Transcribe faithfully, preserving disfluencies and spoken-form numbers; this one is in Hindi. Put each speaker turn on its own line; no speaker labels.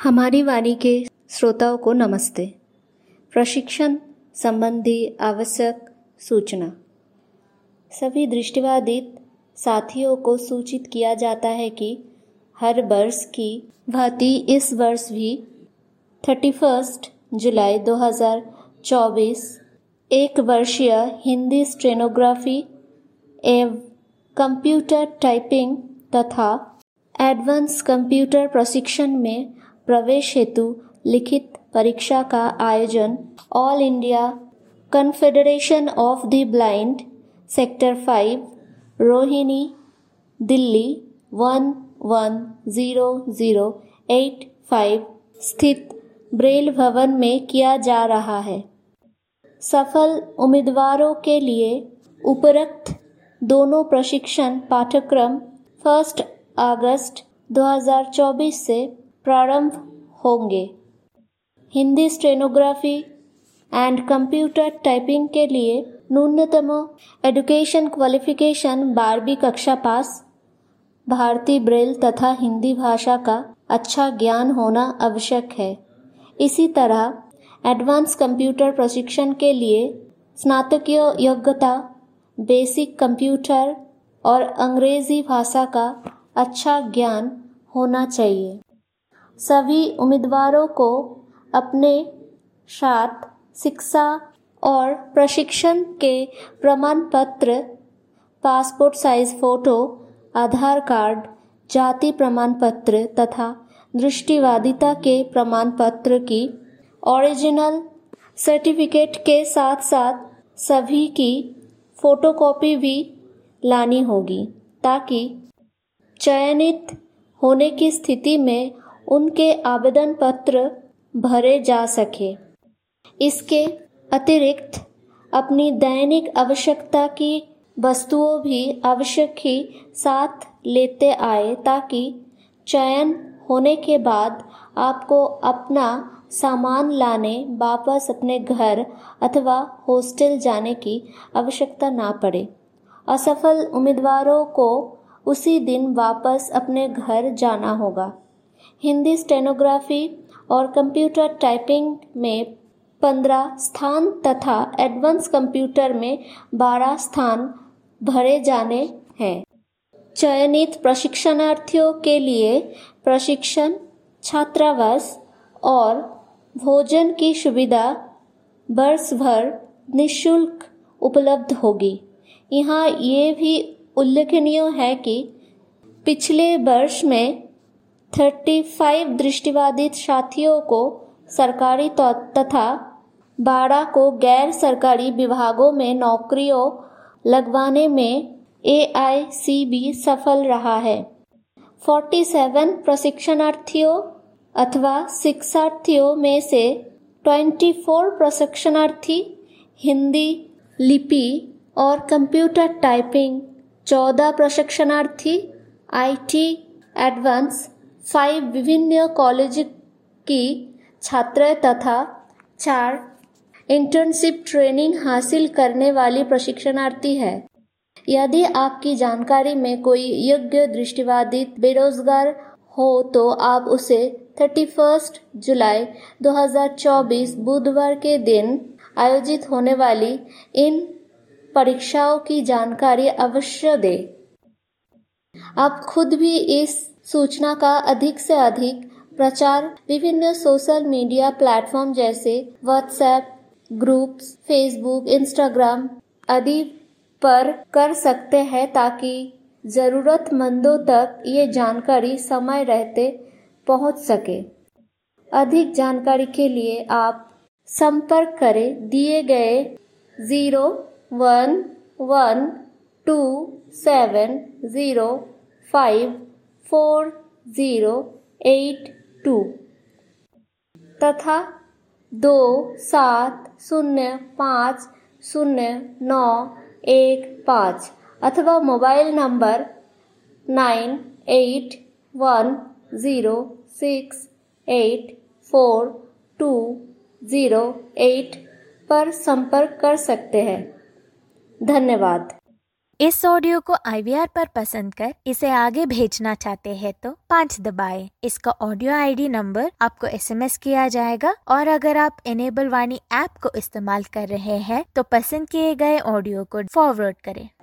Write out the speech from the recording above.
हमारी वाणी के श्रोताओं को नमस्ते। प्रशिक्षण संबंधी आवश्यक सूचना। सभी दृष्टिबाधित साथियों को सूचित किया जाता है कि हर वर्ष की भांति इस वर्ष भी इकतीस जुलाई दो हज़ार चौबीस एक वर्षीय हिंदी स्टेनोग्राफी एवं कंप्यूटर टाइपिंग तथा एडवांस कंप्यूटर प्रशिक्षण में प्रवेश हेतु लिखित परीक्षा का आयोजन all India confederation of the blind sector five Rohini Delhi one one zero zero eight five स्थित ब्रेल भवन में किया जा रहा है। सफल उम्मीदवारों के लिए उपरोक्त दोनों प्रशिक्षण पाठ्यक्रम एक अगस्त दो हज़ार चौबीस से प्रारंभ होंगे। Hindi stenography and computer typing के लिए न्यूनतम एजुकेशन क्वालिफिकेशन बारहवीं कक्षा पास, भारतीय ब्रेल तथा हिंदी भाषा का अच्छा ज्ञान होना आवश्यक है। इसी तरह एडवांस कंप्यूटर प्रशिक्षण के लिए स्नातकीय योग्यता, बेसिक कंप्यूटर और अंग्रेजी भाषा का अच्छा ज्ञान होना चाहिए। सभी उम्मीदवारों को अपने साथ शिक्षा और प्रशिक्षण के प्रमाण पत्र, passport size photo, Aadhaar card, जाति प्रमाण पत्र तथा दृष्टिबाधिता के प्रमाण पत्र की ओरिजिनल सर्टिफिकेट के साथ साथ सभी की फोटोकॉपी भी लानी होगी ताकि चयनित होने की स्थिति में उनके आवेदन पत्र भरे जा सके। इसके अतिरिक्त अपनी दैनिक आवश्यकता की वस्तुओं भी आवश्यक ही साथ लेते आए ताकि चयन होने के बाद आपको अपना सामान लाने वापस अपने घर अथवा हॉस्टल जाने की आवश्यकता ना पड़े। असफल उम्मीदवारों को उसी दिन वापस अपने घर जाना होगा। हिंदी स्टेनोग्राफी और कंप्यूटर टाइपिंग में पंद्रह स्थान तथा एडवांस कंप्यूटर में बारह स्थान भरे जाने हैं। चयनित प्रशिक्षणार्थियों के लिए प्रशिक्षण, छात्रावास और भोजन की सुविधा वर्ष भर निःशुल्क उपलब्ध होगी। यहाँ ये भी उल्लेखनीय है कि पिछले वर्ष में पैंतीस दृष्टिबाधित साथियों को सरकारी तथा बारह को गैर सरकारी विभागों में नौकरियों लगवाने में ए आई सी बी सफल रहा है। सैंतालीस प्रशिक्षणार्थियों अथवा शिक्षार्थियों में से चौबीस प्रशिक्षणार्थी हिंदी लिपि और कंप्यूटर टाइपिंग, चौदह प्रशिक्षणार्थी आईटी एडवांस, फाइव विभिन्न कॉलेज की छात्र तथा चार इंटर्नशिप ट्रेनिंग हासिल करने वाली प्रशिक्षणार्थी है। यदि आपकी जानकारी में कोई योग्य दृष्टिबाधित बेरोजगार हो तो आप उसे इकतीस जुलाई दो हज़ार चौबीस बुधवार के दिन आयोजित होने वाली इन परीक्षाओं की जानकारी अवश्य दें। आप खुद भी इस सूचना का अधिक से अधिक प्रचार विभिन्न सोशल मीडिया प्लेटफॉर्म जैसे व्हाट्सएप ग्रुप्स, फेसबुक, इंस्टाग्राम आदि पर कर सकते हैं ताकि ज़रूरतमंदों तक ये जानकारी समय रहते पहुंच सके। अधिक जानकारी के लिए आप संपर्क करें दिए गए zero one one two seven zero five four zero eight two तथा दो सात शून्य पाँच शून्य नौ एक पाँच अथवा mobile number nine eight one zero six eight four two zero eight पर संपर्क कर सकते हैं। धन्यवाद।
इस ऑडियो को आई वी आर पर पसंद कर इसे आगे भेजना चाहते हैं तो पाँच दबाएं। इसका ऑडियो आई डी नंबर आपको एस एम एस किया जाएगा और अगर आप इनेबल वाणी ऐप को इस्तेमाल कर रहे हैं तो पसंद किए गए ऑडियो को फॉरवर्ड करें।